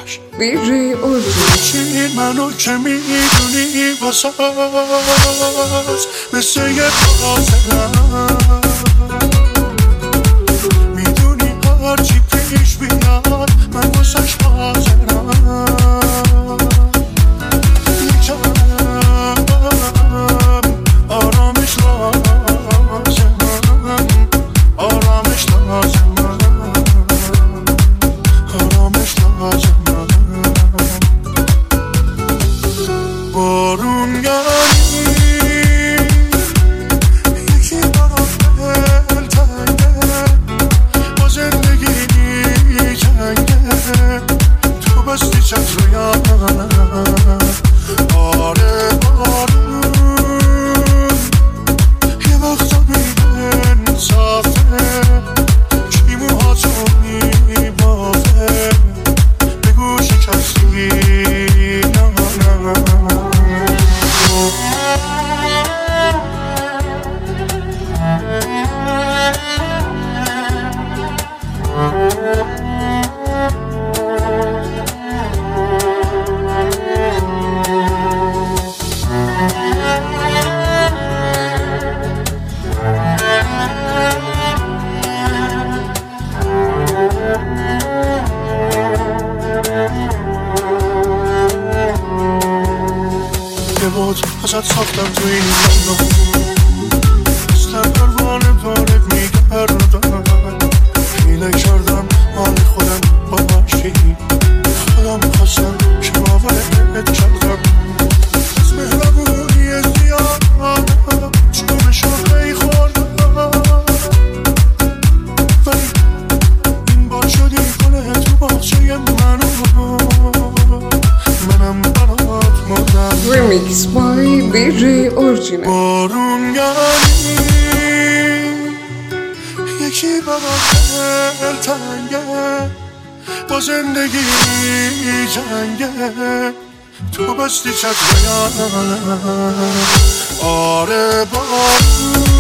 بیری چین منو که میدونی واساس مثل یه خاطرم میدونی هرچی پیش بیاد من واسش حاضرم یکم آرامش لازمم آرامش لازمم آرامش لازمم بارون یعنی یکی برام دلتنگه با زندگی جنگه تو بستی چتر یادم آره بارون یه وقتا بیدن صافه کی موهاتو میبافه بگو شکستی یه بود ازت ساختم تو این زندان مثل پروانه داره میگردم حیله کردم حال خودم باشی خودم خواستم که باورت کردم از مهربونی زیادم چون شاخه خوردم ولی این بار شدی کنه تو باچه منم برات مردم Remix by بیری اورجینال بارون یعنی یکی برام دلتنگه با زندگی جنگه تو بستی چتر یادم آره بارون